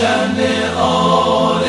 شأن آل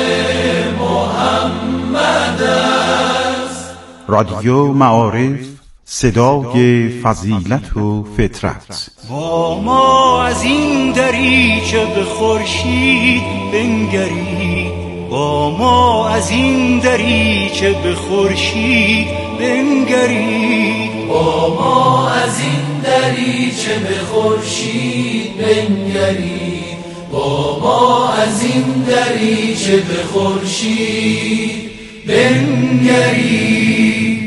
محمد است. رادیو معارف، صدای فضیلت و فطرت. با ما از این دریچه به خورشید بنگرید، با ما از این دریچه به خورشید بنگرید، با ما از این دریچه به خورشید بنگرید، با ما از این دریچه به خورشید بنگرید.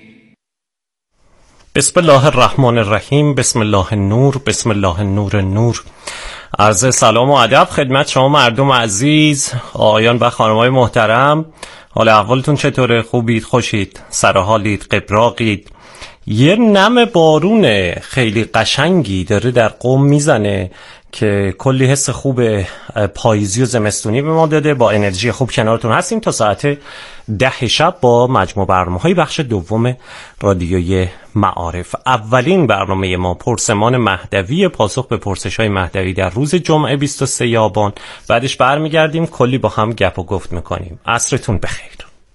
بسم الله الرحمن الرحیم، بسم الله النور، بسم الله النور النور. عرض سلام و ادب خدمت شما مردم عزیز، آقایان و خانم‌های محترم. حال احوالتون چطوره؟ خوبید؟ خوشید؟ سرحالید؟ قبراقید؟ یه نم بارون خیلی قشنگی داره در قم میزنه که کلی حس خوب پاییزی و زمستونی به ما داده. با انرژی خوب کنارتون هستیم تا ساعت 10 شب با مجموع برنامه‌های بخش دوم رادیوی معارف. اولین برنامه ما پرسمان مهدوی، پاسخ به پرسش‌های مهدوی در روز جمعه 23 آبان. بعدش برمیگردیم کلی با هم گپ و گفت میکنیم. عصرتون بخیر.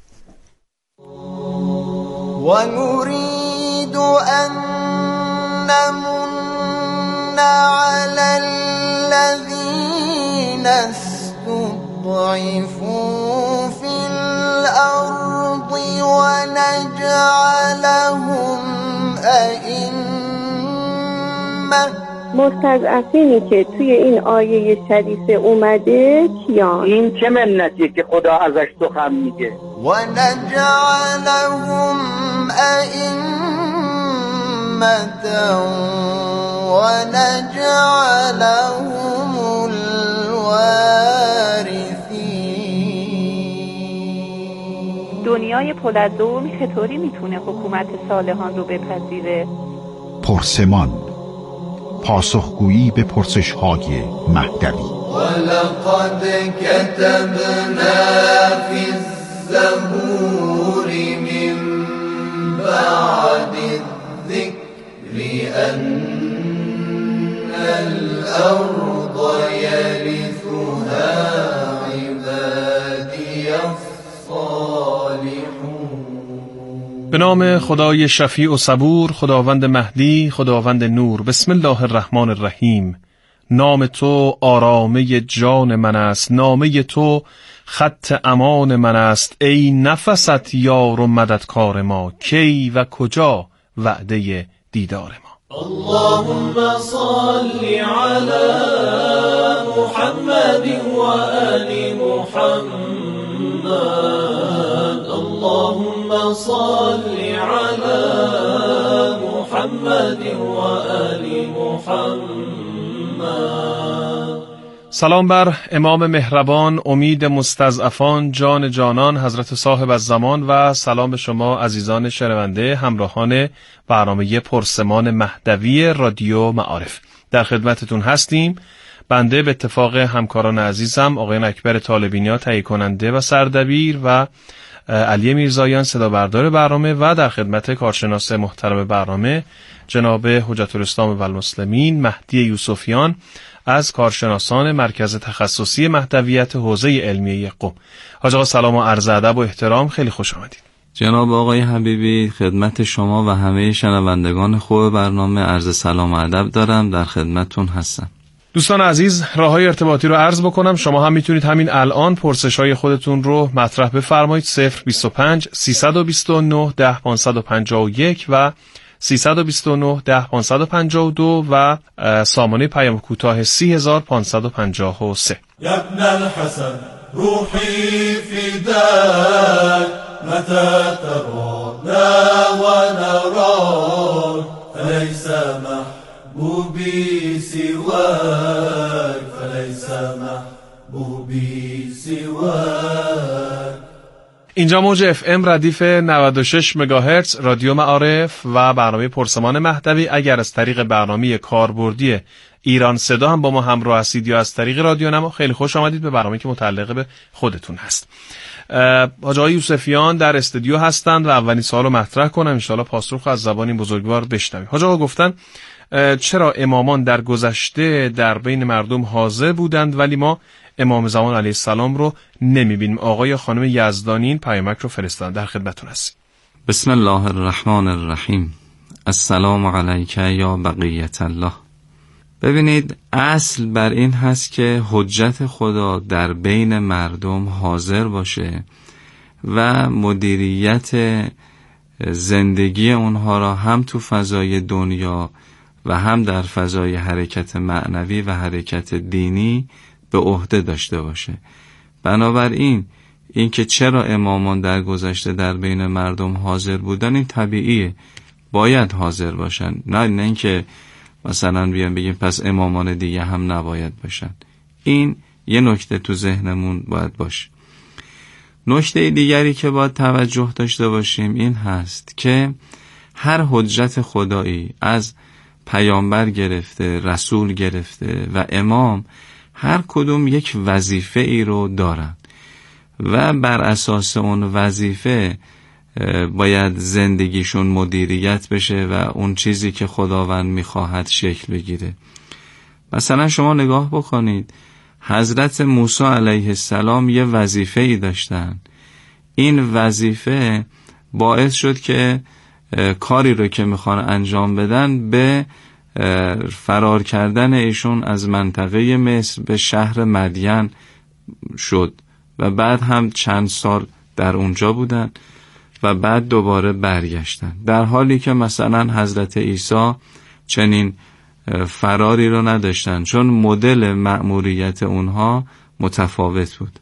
و نريد أن نمن على الذين استضعفوا في الأرض ونجعلهم أئمة. مستضعفینی که توی این آیه شریفه اومده کیان؟ این چه منتیه که خدا ازش سخن میگه؟ ونجعلهم أئمة ونجعلهم الوارثين. دنیای پولادوم چطوری میتونه حکومت صالحان رو بپذیره؟ پرسمان، پاسخگویی به پرسش‌های مهدوی. ولقد كتبنا في الزبور من بعد الذكر أن الأرض يرثها عبادي الصالحون. به نام خدای شفیع و صبور، خداوند مهدی، خداوند نور. بسم الله الرحمن الرحیم. نام تو آرامه جان من است، نامه تو خط امان من است. ای نفست یار و مددکار ما، کی و کجا وعده دیدار ما. اللهم صل على محمد وآل محمد. اللهم صل على محمد وآل محمد. سلام بر امام مهربان، امید مستضعفان، جان جانان، حضرت صاحب الزمان، و سلام به شما عزیزان شنونده همراهان برنامه پرسمان مهدوی رادیو معارف. در خدمتتون هستیم. بنده به اتفاق همکاران عزیزم آقایان اکبر طالبینیا تهیه کننده و سردبیر و علی میرزایان صدا بردار برنامه، و در خدمت کارشناس محترم برنامه جناب حجت الاسلام و المسلمین مهدی یوسفیان از کارشناسان مرکز تخصصی مهدویت حوزه علمیه قم. حاج آقا سلام و عرض ادب و احترام، خیلی خوش آمدید. جناب آقای حبیبی، خدمت شما و همه شنوندگان خوب برنامه عرض سلام و ادب دارم، در خدمتتون هستم. دوستان عزیز، راههای ارتباطی رو عرض بکنم. شما هم میتونید همین الان پرسش‌های خودتون رو مطرح بفرمایید. 025 329 10 551 و 329 10 552 و سامانه پیام کوتاه 30553. يا ابن الحسن روحي فداك متى ترانا ونراك فليس محبوبي سواك فليس محبوبي سواك. اینجا موج FM ردیف 96 مگاهرتز رادیو معارف و برنامه پرسمان مهدوی. اگر از طریق برنامه کاربردی ایران صدا هم با ما همراه هستید یا از طریق رادیو نما، خیلی خوش آمدید به برنامه‌ای که متعلق به خودتون هست. حاج آقای یوسفیان در استودیو هستند و اولین سوالو مطرح کنم، ان شاءالله پاسخ از زبان این بزرگوار بشنویم. حاج آقا گفتن چرا امامان در گذشته در بین مردم حاضر بودند ولی ما امام زمان علیه السلام رو نمیبینیم؟ آقای خانم یزدانی این پیامک رو فرستادن، در خدمتتون هستیم. بسم الله الرحمن الرحیم. السلام علیک یا بقیت الله. ببینید، اصل بر این هست که حجت خدا در بین مردم حاضر باشه و مدیریت زندگی اونها را هم تو فضای دنیا و هم در فضای حرکت معنوی و حرکت دینی به عهده داشته باشه. بنابراین این که چرا امامان در گذشته در بین مردم حاضر بودن، این طبیعیه، باید حاضر باشن. نه اینکه مثلا بیان بگیم پس امامان دیگه هم نباید باشن. این یه نکته تو ذهنمون باید باشه. نکته دیگری که باید توجه داشته باشیم این هست که هر حجت خدایی، از پیامبر گرفته، رسول گرفته و امام، هر کدوم یک وظیفه ای رو دارن و بر اساس اون وظیفه باید زندگیشون مدیریت بشه و اون چیزی که خداوند میخواهد شکل بگیره. مثلا شما نگاه بکنید، حضرت موسی علیه السلام یه وظیفه ای داشتن. این وظیفه باعث شد که کاری رو که میخوان انجام بدن به فرار کردن ایشون از منطقه مصر به شهر مدین شد و بعد هم چند سال در اونجا بودن و بعد دوباره برگشتن، در حالی که مثلا حضرت عیسی چنین فراری رو نداشتن، چون مدل مأموریت اونها متفاوت بود.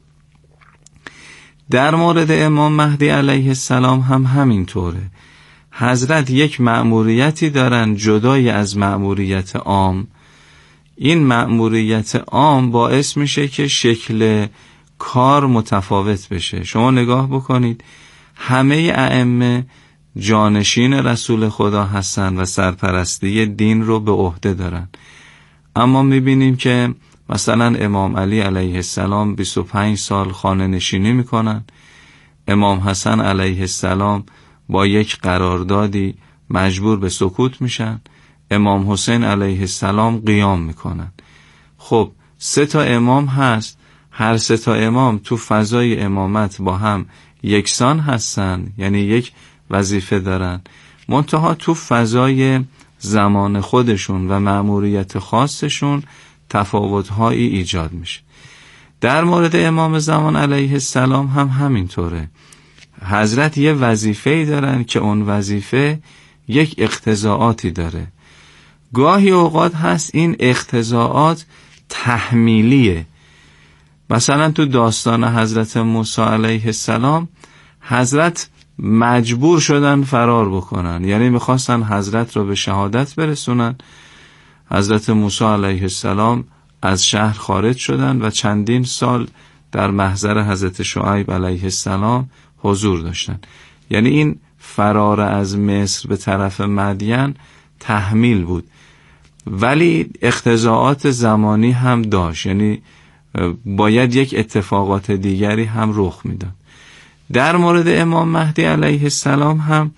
در مورد امام مهدی علیه السلام هم همینطوره. حضرت یک مأموریتی دارن جدای از مأموریت عام. این مأموریت عام باعث میشه که شکل کار متفاوت بشه. شما نگاه بکنید، همه ائمه جانشین رسول خدا هستن و سرپرستی دین رو به عهده دارن، اما میبینیم که مثلا امام علی علیه السلام 25 سال خانه نشینی میکنن، امام حسن علیه السلام با یک قراردادی مجبور به سکوت میشن، امام حسین علیه السلام قیام میکنن. خب 3 امام هست، هر 3 امام تو فضای امامت با هم یکسان هستن، یعنی یک وظیفه دارن، منتها تو فضای زمان خودشون و مأموریت خاصشون تفاوت‌هایی ایجاد میشه. در مورد امام زمان علیه السلام هم همینطوره. حضرت یه وظیفه‌ای دارن که اون وظیفه یک اقتضاعاتی داره. گاهی اوقات هست این اقتضاعات تحمیلیه. مثلا تو داستان حضرت موسی علیه السلام، حضرت مجبور شدن فرار بکنن، یعنی میخواستن حضرت رو به شهادت برسونن. حضرت موسی علیه السلام از شهر خارج شدن و چندین سال در محضر حضرت شعیب علیه السلام حضور داشتن. یعنی این فرار از مصر به طرف مدین تحمیل بود، ولی اقتضاعات زمانی هم داشت، یعنی باید یک اتفاقات دیگری هم رخ میداد. در مورد امام مهدی علیه السلام هم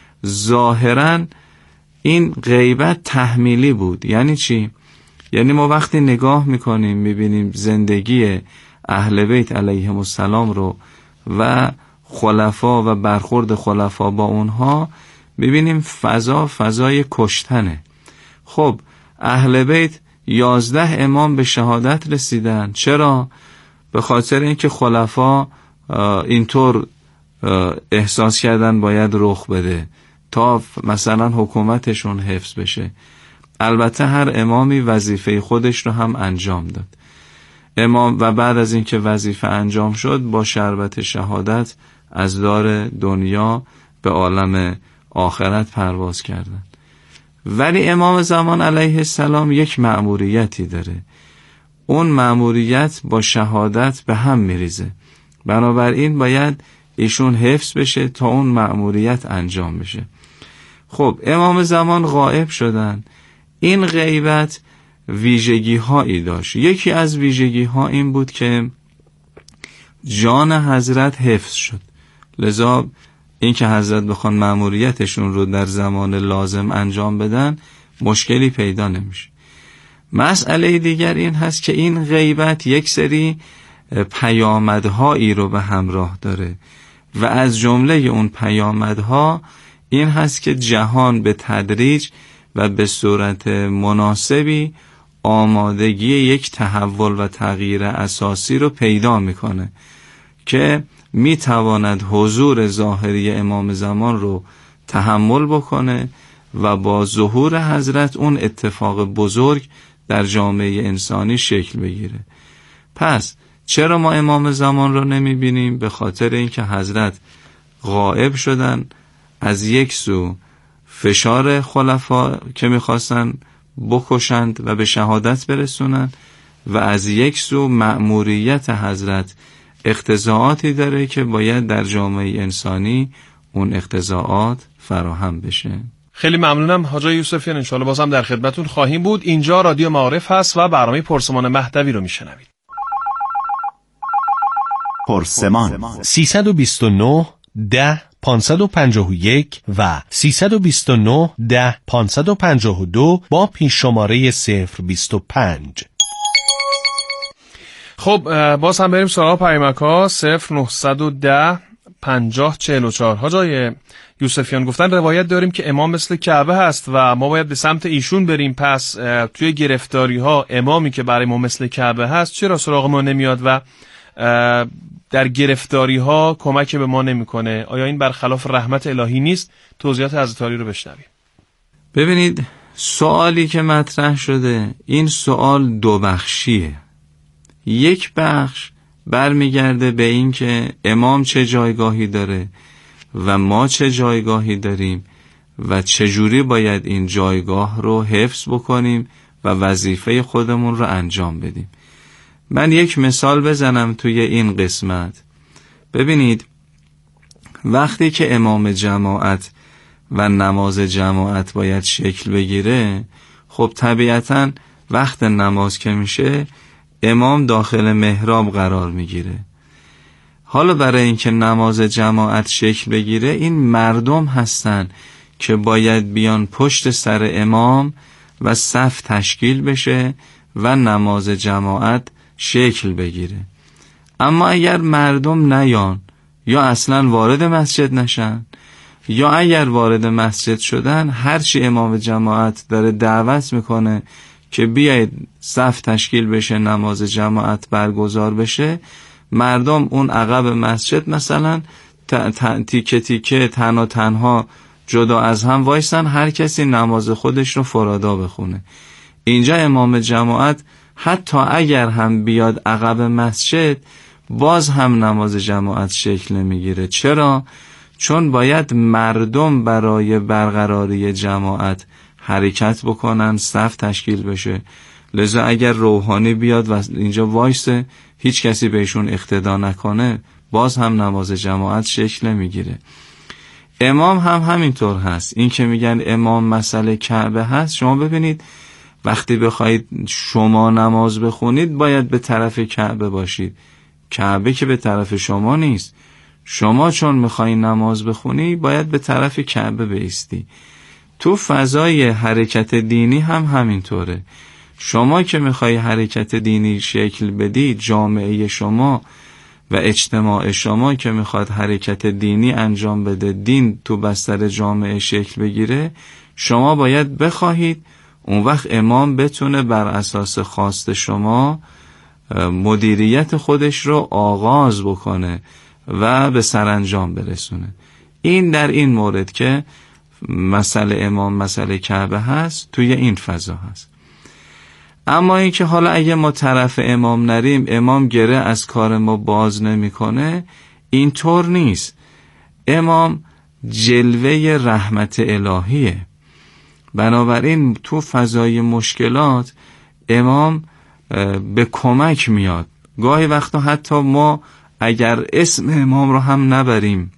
ظاهراً این غیبت تحمیلی بود. یعنی چی؟ یعنی ما وقتی نگاه میکنیم میبینیم زندگی اهل بیت علیهم السلام رو و خلفا و برخورد خلفا با اونها، ببینیم فضای کشتنه. خب اهل بیت 11 امام به شهادت رسیدن. چرا؟ به خاطر اینکه خلفا اینطور احساس کردن باید رخ بده تا مثلا حکومتشون حفظ بشه. البته هر امامی وظیفه خودش رو هم انجام داد. امام و بعد از اینکه وظیفه انجام شد با شربت شهادت از دار دنیا به عالم آخرت پرواز کردند. ولی امام زمان علیه السلام یک مأموریتی داره. اون مأموریت با شهادت به هم میریزه. بنابراین باید ایشون حفظ بشه تا اون مأموریت انجام بشه. خب امام زمان غائب شدن. این غیبت ویژگی هایی داشت. یکی از ویژگی ها این بود که جان حضرت حفظ شد. لذا این که حضرت بخوان مأموریتشون رو در زمان لازم انجام بدن مشکلی پیدا نمیشه. مسئله دیگر این هست که این غیبت یک سری پیامدهایی رو به همراه داره و از جمله اون پیامدها این هست که جهان به تدریج و به صورت مناسبی آمادگی یک تحول و تغییر اساسی رو پیدا میکنه که میتواند حضور ظاهری امام زمان رو تحمل بکنه و با ظهور حضرت اون اتفاق بزرگ در جامعه انسانی شکل بگیره. پس چرا ما امام زمان رو نمیبینیم؟ به خاطر اینکه حضرت غائب شدن، از یک سو فشار خلفا که میخواستن بکشند و به شهادت برسونند و از یک سو مأموریت حضرت اقتضاعاتی داره که باید در جامعه انسانی اون اقتضاعات فراهم بشه. خیلی ممنونم حاج یوسفیان، انشاءالله بازم در خدمتون خواهیم بود. اینجا رادیو معارف هست و برنامه پرسمان مهدوی رو میشنوید. پرسمان 329 10 551 و 329 10 552 با پیش شماره 025. خب باز هم بریم سراغ پیامک‌ها. 0910 50 44. حاجای یوسفیان گفتن روایت داریم که امام مثل کعبه هست و ما باید به سمت ایشون بریم. پس توی گرفتاری ها امامی که برای ما مثل کعبه هست چرا سراغ ما نمیاد و در گرفتاری ها کمک به ما نمیکنه؟ آیا این برخلاف رحمت الهی نیست؟ توضیحات حضرت علی رو بشنویم. ببینید سوالی که مطرح شده این سوال دو بخشیه. یک بخش برمیگرده به این که امام چه جایگاهی داره و ما چه جایگاهی داریم و چجوری باید این جایگاه رو حفظ بکنیم و وظیفه خودمون رو انجام بدیم. من یک مثال بزنم توی این قسمت. ببینید وقتی که امام جماعت و نماز جماعت باید شکل بگیره، خب طبیعتاً وقت نماز که میشه امام داخل محراب قرار میگیره. حالا برای اینکه نماز جماعت شکل بگیره این مردم هستن که باید بیان پشت سر امام و صف تشکیل بشه و نماز جماعت شکل بگیره. اما اگر مردم نیان یا اصلا وارد مسجد نشن یا اگر وارد مسجد شدن هرچی امام جماعت داره دعوت میکنه که بیاید صف تشکیل بشه نماز جماعت برگزار بشه، مردم اون عقب مسجد مثلا تیکه تیکه تنها جدا از هم وایسن، هر کسی نماز خودش رو فرادا بخونه. اینجا امام جماعت حتی اگر هم بیاد عقب مسجد باز هم نماز جماعت شکل نمیگیره. چرا؟ چون باید مردم برای برقراری جماعت حرکت بکنن، صف تشکیل بشه. لذا اگر روحانی بیاد و اینجا وایسه هیچ کسی بهشون اقتدا نکنه باز هم نماز جماعت شکل نمیگیره. امام هم همینطور هست. این که میگن امام مسئله کعبه هست، شما ببینید وقتی بخواید شما نماز بخونید باید به طرف کعبه باشید. کعبه که به طرف شما نیست. شما چون میخوایی نماز بخونی باید به طرف کعبه بایستی. تو فضای حرکت دینی هم همینطوره. شما که میخوای حرکت دینی شکل بدی، جامعه شما و اجتماع شما که میخواد حرکت دینی انجام بده، دین تو بستر جامعه شکل بگیره، شما باید بخواهید. اون وقت امام بتونه بر اساس خواست شما مدیریت خودش رو آغاز بکنه و به سرانجام برسونه. این در این مورد که مسئله امام مسئله کعبه هست توی این فضا هست. اما این که حالا اگه ما طرف امام نریم امام گره از کار ما باز نمیکنه، اینطور نیست. امام جلوه رحمت الهیه. بنابراین تو فضای مشکلات امام به کمک میاد. گاهی وقتا حتی ما اگر اسم امام رو هم نبریم،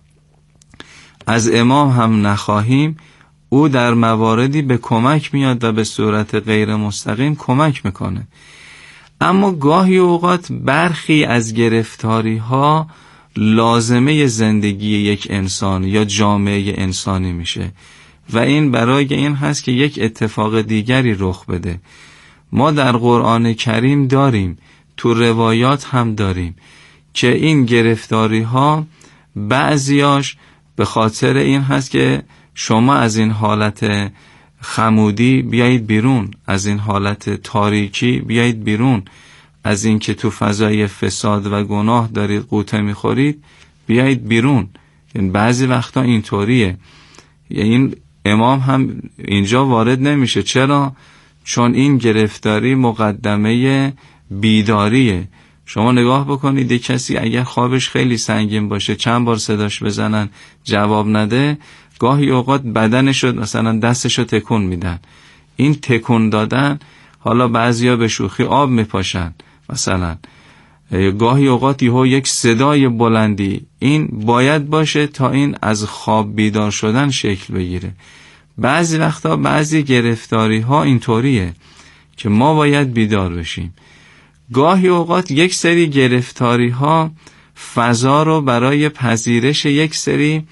از امام هم نخواهیم، او در مواردی به کمک میاد و به صورت غیر مستقیم کمک میکنه. اما گاهی اوقات برخی از گرفتاری ها لازمه زندگی یک انسان یا جامعه انسانی میشه. و این برای این هست که یک اتفاق دیگری رخ بده. ما در قرآن کریم داریم، تو روایات هم داریم که این گرفتاری ها بعضیاش به خاطر این هست که شما از این حالت خمودی بیایید بیرون، از این حالت تاریکی بیایید بیرون، از این که تو فضای فساد و گناه دارید قوطه میخورید بیایید بیرون. یعنی بعضی وقتا اینطوریه. این امام هم اینجا وارد نمیشه. چرا؟ چون این گرفتاری مقدمه بیداریه. شما نگاه بکنید، یک کسی اگر خوابش خیلی سنگین باشه، چند بار صداش بزنن جواب نده، گاهی اوقات بدنشو مثلا دستشو تکون میدن. این تکون دادن، حالا بعضیا به شوخی آب میپاشن مثلا، گاهی اوقات یک صدای بلندی، این باید باشه تا این از خواب بیدار شدن شکل بگیره. بعضی وقتا بعضی گرفتاری ها اینطوریه که ما باید بیدار بشیم. گاهی اوقات یک سری گرفتاری ها فضا رو برای پذیرش یک سری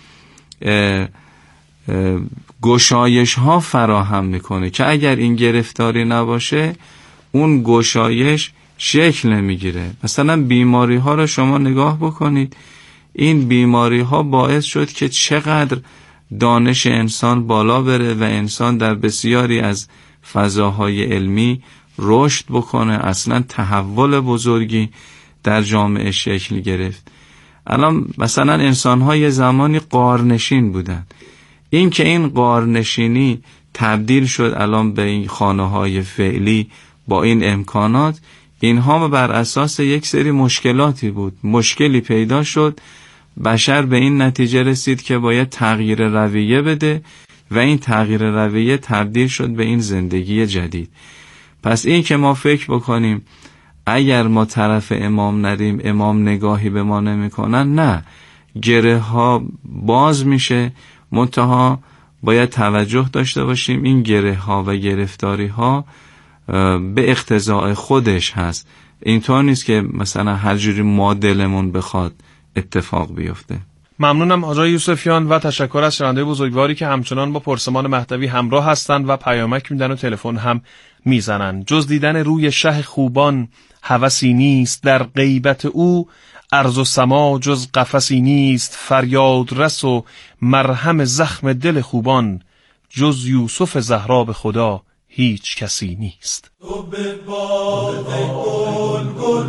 گشایش ها فراهم میکنه که اگر این گرفتاری نباشه اون گشایش شکل نمیگیره. مثلا بیماری ها رو شما نگاه بکنید، این بیماری ها باعث شد که چقدر دانش انسان بالا بره و انسان در بسیاری از فضاهای علمی رشد بکنه، اصلا تحول بزرگی در جامعه شکل گرفت. الان مثلا انسان‌های زمانی غارنشین بودن، این که این غارنشینی تبدیل شد الان به این خانه‌های فعلی با این امکانات، اینها بر اساس یک سری مشکلاتی بود. مشکلی پیدا شد، بشر به این نتیجه رسید که باید تغییر رویه بده و این تغییر رویه تبدیل شد به این زندگی جدید. پس این که ما فکر بکنیم اگر ما طرف امام نریم امام نگاهی به ما نمی کنن، نه، گره ها باز میشه، منتها باید توجه داشته باشیم این گره ها و گرفتاری ها به اقتضاء خودش هست. اینطور نیست که مثلا هر جوری ما دلمون بخواد اتفاق بیفته. ممنونم آقای یوسفیان و تشکر از شنونده بزرگواری که همچنان با پرسمان مهدوی همراه هستند و پیامک میدن و تلفن هم میزنن. جز دیدن روی شه خوبان هوسی نیست، در غیبت او ارض و سما جز قفسی نیست. فریاد رس و مرهم زخم دل خوبان، جز یوسف زهرا به خدا هیچ کسی نیست. تو به باد گل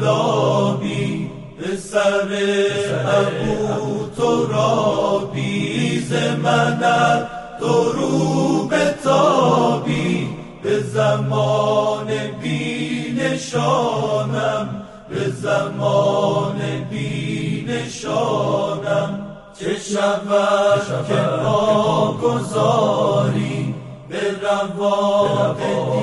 گلابی به سر ابو ترابی، ز منت تو رو به تابی، به زمان بی نشانم، به زمان بی نشانم. چه شود که پا گذاری به رواق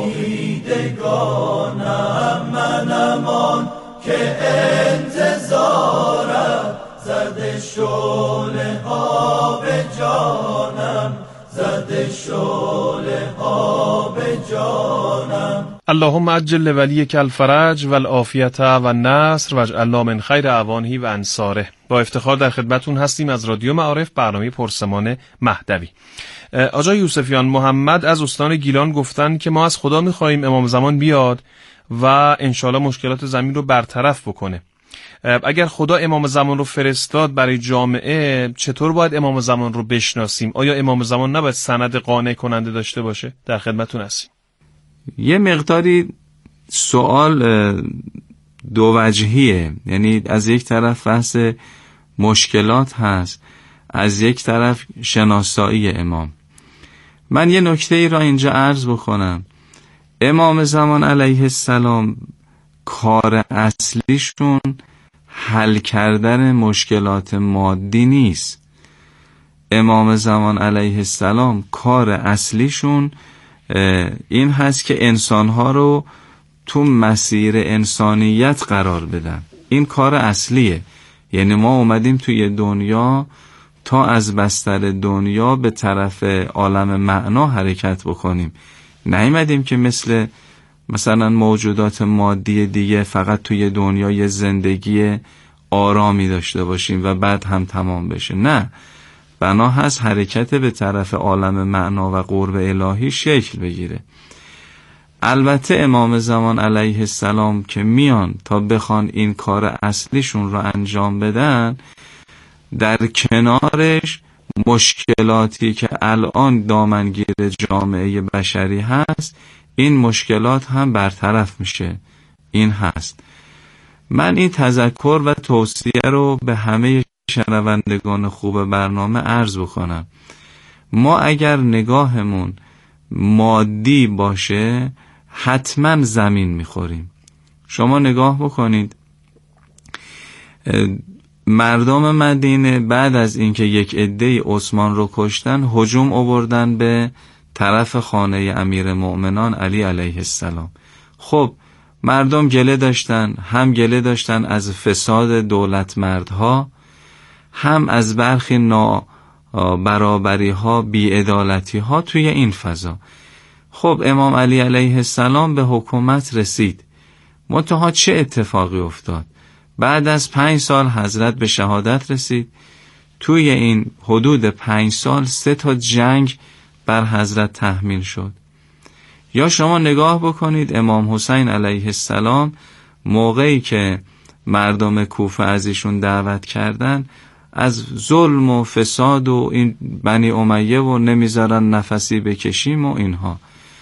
دیدگانم، منم آن که انتظارم، زده شعله ها به جانم، زده شعله ها به جانم. اللهم عجل لولیک الفرج و العافیت و النصر و اجعلنا من خیر اعوانه و انصاره. با افتخار در خدمتون هستیم از رادیو معارف، برنامه پرسمان مهدوی. آقای یوسفیان، محمد از استان گیلان گفتن که ما از خدا می‌خوایم امام زمان بیاد و انشالله مشکلات زمین رو برطرف بکنه. اگر خدا امام زمان رو فرستاد برای جامعه، چطور باید امام زمان رو بشناسیم؟ آیا امام زمان نباید سند قانع کننده داشته باشه؟ در خدمتون هستیم. یه مقداری سوال دو وجهیه، یعنی از یک طرف بحث مشکلات هست، از یک طرف شناسایی امام. من یه نکته ای را اینجا عرض بکنم. امام زمان علیه السلام کار اصلیشون حل کردن مشکلات مادی نیست. امام زمان علیه السلام کار اصلیشون این هست که انسانها رو تو مسیر انسانیت قرار بدن. این کار اصلیه. یعنی ما اومدیم توی دنیا تا از بستر دنیا به طرف عالم معنا حرکت بکنیم. نیومدیم که مثلا موجودات مادی دیگه فقط توی دنیای زندگی آرامی داشته باشیم و بعد هم تمام بشه. نه، بنا هست حرکت به طرف عالم معنا و قرب الهی شکل بگیره. البته امام زمان علیه السلام که میان تا بخوان این کار اصلیشون رو انجام بدن، در کنارش مشکلاتی که الان دامنگیر جامعه بشری هست، این مشکلات هم برطرف میشه. این هست. من این تذکر و توصیه رو به همه شنوندگان خوب برنامه عرض بکنم. ما اگر نگاهمون مادی باشه حتما زمین میخوریم. شما نگاه بکنید، مردم مدینه بعد از اینکه یک عده عثمان رو کشتن، هجوم آوردن به طرف خانه امیر مؤمنان علی علیه السلام. خب مردم گله داشتن، هم گله داشتن از فساد دولتمردها، هم از برخی نابرابری ها، بی‌عدالتی ها توی این فضا. خب امام علی علیه السلام به حکومت رسید. منتها چه اتفاقی افتاد؟ بعد از 5 سال حضرت به شهادت رسید. توی این حدود 5 سال 3 تا جنگ بر حضرت تحمیل شد. یا شما نگاه بکنید امام حسین علیه السلام موقعی که مردم کوفه از ایشون دعوت کردن، از ظلم و فساد و این بنی امیه و نمیذارن نفسی بکشیم و اینها،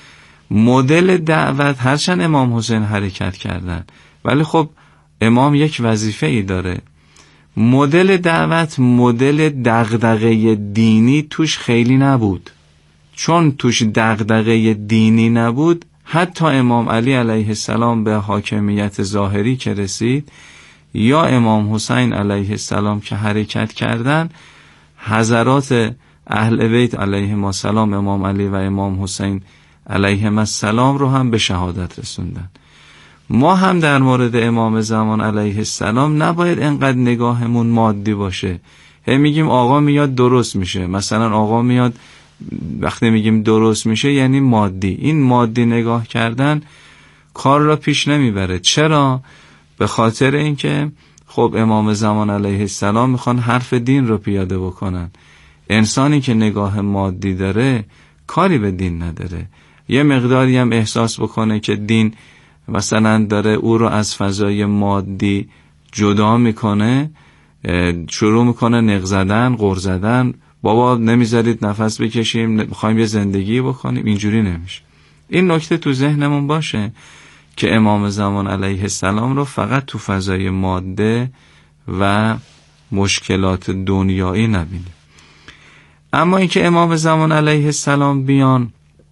مدل دعوت هرچند امام حسین حرکت کردن، ولی خب امام یک وظیفه ای داره. مدل دعوت مدل دغدغه دینی توش خیلی نبود. چون توش دغدغه دینی نبود، حتی امام علی علیه السلام به حاکمیت ظاهری که رسید یا امام حسین علیه السلام که حرکت کردن، حضرات اهل بیت علیهم السلام، امام علی و امام حسین علیهم السلام رو هم به شهادت رسوندن. ما هم در مورد امام زمان علیه السلام نباید انقدر نگاهمون مادی باشه. میگیم آقا میاد درست میشه، مثلا آقا میاد، وقتی میگیم درست میشه یعنی مادی. این مادی نگاه کردن کار را پیش نمیبره. چرا؟ به خاطر اینکه خب امام زمان علیه السلام میخوان حرف دین رو پیاده بکنن. انسانی که نگاه مادی داره کاری به دین نداره. یه مقداری هم احساس بکنه که دین مثلا داره او رو از فضای مادی جدا میکنه، شروع میکنه نق زدن، غر زدن، بابا نمیذارید نفس بکشیم، میخوایم یه زندگی بکنیم. اینجوری نمیشه. این نکته تو ذهنمون باشه که امام زمان علیه السلام رو فقط تو فضای ماده و مشکلات دنیایی نبینیم. اما اینکه امام زمان علیه السلام بیان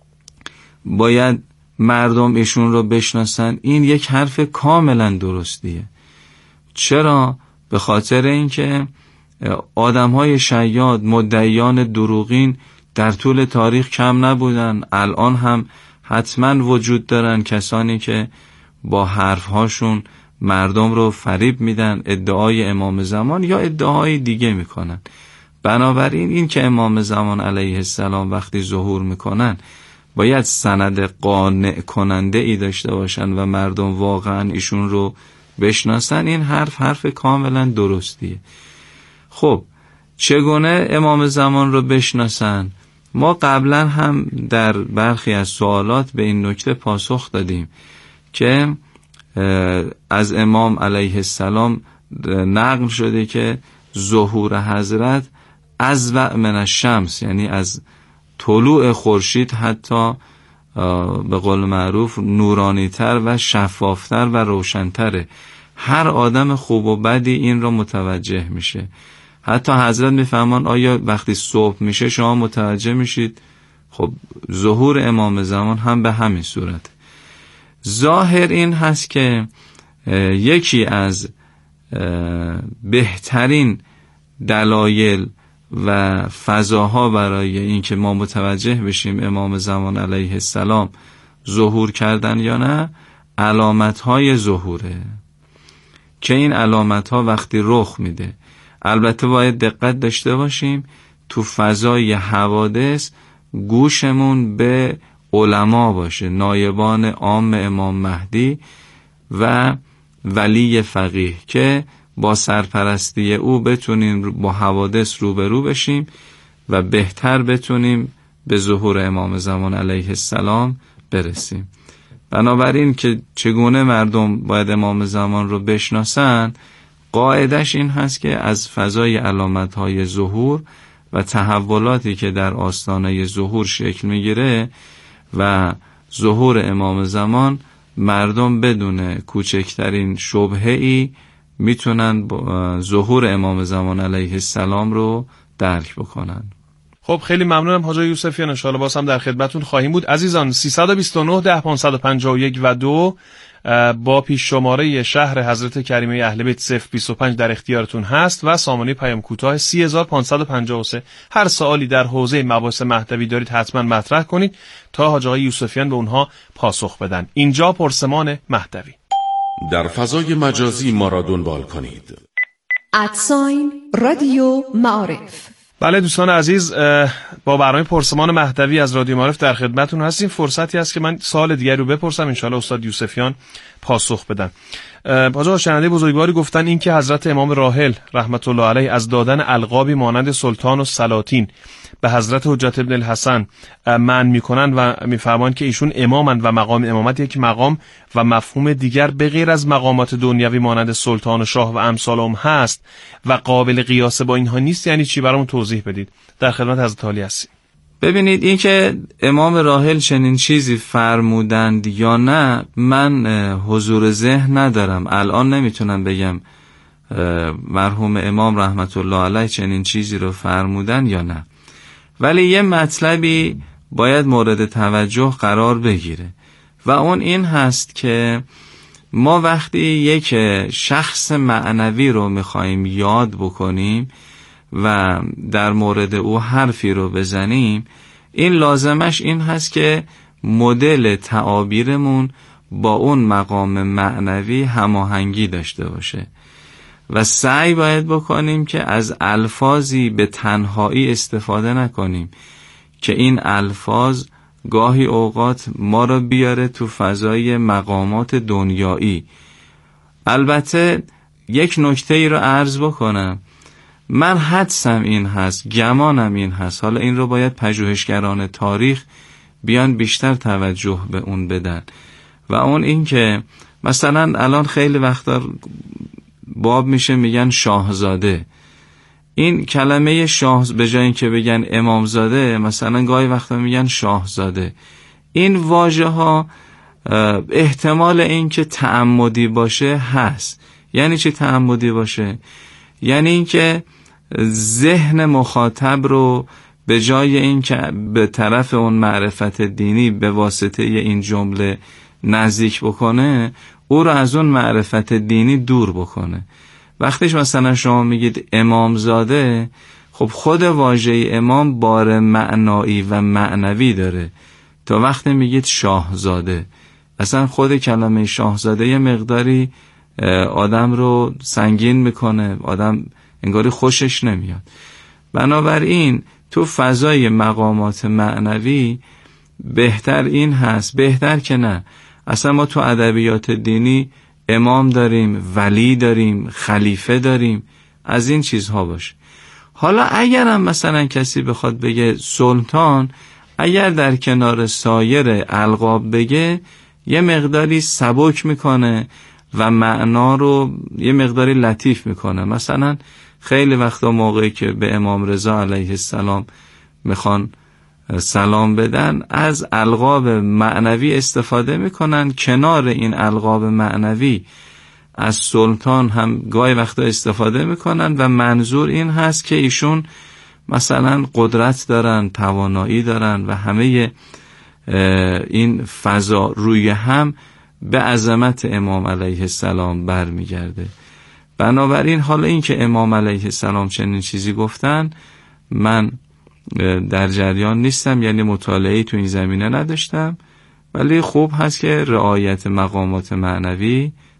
باید مردم ایشون رو بشناسن، این یک حرف کاملا درستیه. چرا؟ به خاطر اینکه آدم‌های شیاد، مدعیان دروغین در طول تاریخ کم نبودن. الان هم حتما وجود دارن کسانی که با حرفهاشون مردم رو فریب میدن، ادعای امام زمان یا ادعای دیگه میکنن. بنابراین این که امام زمان علیه السلام وقتی ظهور میکنن باید سند قانع کننده ای داشته باشن و مردم واقعا ایشون رو بشناسن. این حرف کاملا درستیه. خب چگونه امام زمان رو بشناسن؟ ما قبلا هم در برخی از سوالات به این نکته پاسخ دادیم که از امام علیه السلام نقل شده که ظهور حضرت از و من الشمس، یعنی از طلوع خورشید حتی به قول معروف نورانی‌تر و شفافتر و روشن‌تره. هر آدم خوب و بدی این را متوجه میشه. حتی حضرت میفهمان آیا وقتی صبح میشه شما متوجه میشید؟ خب ظهور امام زمان هم به همین صورت. ظاهر این هست که یکی از بهترین دلایل و فضاها برای این که ما متوجه بشیم امام زمان علیه السلام ظهور کردن یا نه، علامت‌های ظهوره که این علامت‌ها وقتی رخ میده. البته باید دقت داشته باشیم تو فضای حوادث گوشمون به علما باشه، نایبان عام امام مهدی و ولی فقیه، که با سرپرستی او بتونیم با حوادث روبرو بشیم و بهتر بتونیم به ظهور امام زمان علیه السلام برسیم. بنابراین که چگونه مردم باید امام زمان رو بشناسن، قاعدش این هست که از فضای علامت‌های ظهور و تحولاتی که در آستانه ظهور شکل میگیره و ظهور امام زمان، مردم بدون کوچکترین شبهه‌ای میتونن ظهور امام زمان علیه السلام رو درک بکنن. خب خیلی ممنونم حاج یوسفیان، ان شاءالله باز هم در خدمتتون خواهیم بود. عزیزان 329 10 551 و 2 با پیش شماره شهر حضرت کریمه اهل بیت 025 در اختیارتون هست و سامانه پیام کوتاه 30553. هر سوالی در حوزه مباحث مهدوی دارید حتما مطرح کنید تا حاج آقای یوسفیان به اونها پاسخ بدن. اینجا پرسمان مهدوی. در فضای مجازی ما را دنبال کنید. رادیو معارف. بله دوستان عزیز، با برنامه پرسمان مهدوی از رادیو معارف در خدمتتون هستیم. فرصتی هست که من سوال دیگری رو بپرسم، انشالله استاد یوسفیان پاسخ بدن. حاج شنونده بزرگواری گفتن این که حضرت امام راحل رحمت الله علیه از دادن القابی مانند سلطان و سلاطین به حضرت حجت ابن الحسن منع میکنن و میفرمایند که ایشون امامند و مقام امامت یک مقام و مفهوم دیگر به غیر از مقامات دنیوی مانند سلطان و شاه و امثالهم هست و قابل قیاس با اینها نیست. یعنی چی؟ برامون توضیح بدید. در خدمت حضرت عالی هستیم. ببینید این که امام راحل چنین چیزی فرمودند یا نه، من حضور ذهن ندارم، الان نمیتونم بگم مرحوم امام رحمت الله علیه چنین چیزی رو فرمودن یا نه، ولی یه مطلبی باید مورد توجه قرار بگیره و اون این هست که ما وقتی یک شخص معنوی رو میخواییم یاد بکنیم و در مورد او حرفی رو بزنیم، این لازمش این هست که مدل تعابیرمون با اون مقام معنوی هماهنگی داشته باشه و سعی باید بکنیم که از الفاظی به تنهایی استفاده نکنیم که این الفاظ گاهی اوقات ما رو بیاره تو فضای مقامات دنیایی. البته یک نکته ای رو عرض بکنم، من حدسم این هست، گمانم این هست، حالا این رو باید پژوهشگران تاریخ بیان بیشتر توجه به اون بدن و اون این که مثلا الان خیلی وقتا باب میشه میگن شاهزاده. این کلمه شاه به جای اینکه بگن امامزاده مثلا گاهی وقتا میگن شاهزاده. این واژه ها احتمال این که تعمدی باشه هست. یعنی چی تعمدی باشه؟ یعنی این که ذهن مخاطب رو به جای این که به طرف اون معرفت دینی به واسطه این جمله نزدیک بکنه، او رو از اون معرفت دینی دور بکنه. وقتیش مثلا شما میگید امامزاده، خب خود واژه امام بار معنایی و معنوی داره، تا وقتی میگید شاهزاده، اصلا خود کلمه شاهزاده یه مقداری آدم رو سنگین میکنه، آدم انگاری خوشش نمیاد. بنابراین تو فضای مقامات معنوی بهتر این هست، بهتر که نه، اصلا ما تو ادبیات دینی امام داریم، ولی داریم، خلیفه داریم، از این چیزها باشه. حالا اگرم مثلا کسی بخواد بگه سلطان، اگر در کنار سایر القاب بگه یه مقداری سبک میکنه و معنا رو یه مقداری لطیف میکنه. مثلا خیلی وقتا موقعی که به امام رضا علیه السلام میخوان سلام بدن از القاب معنوی استفاده میکنن، کنار این القاب معنوی از سلطان هم گاهی وقتا استفاده میکنن و منظور این هست که ایشون مثلا قدرت دارن، توانایی دارن و همه این فضا روی هم به عظمت امام علیه السلام برمیگرده. بنابراین حالا این که امام علیه السلام چنین چیزی گفتن من در جریان نیستم، یعنی مطالعه‌ای تو این زمینه نداشتم، ولی خوب هست که رعایت مقامات معنوی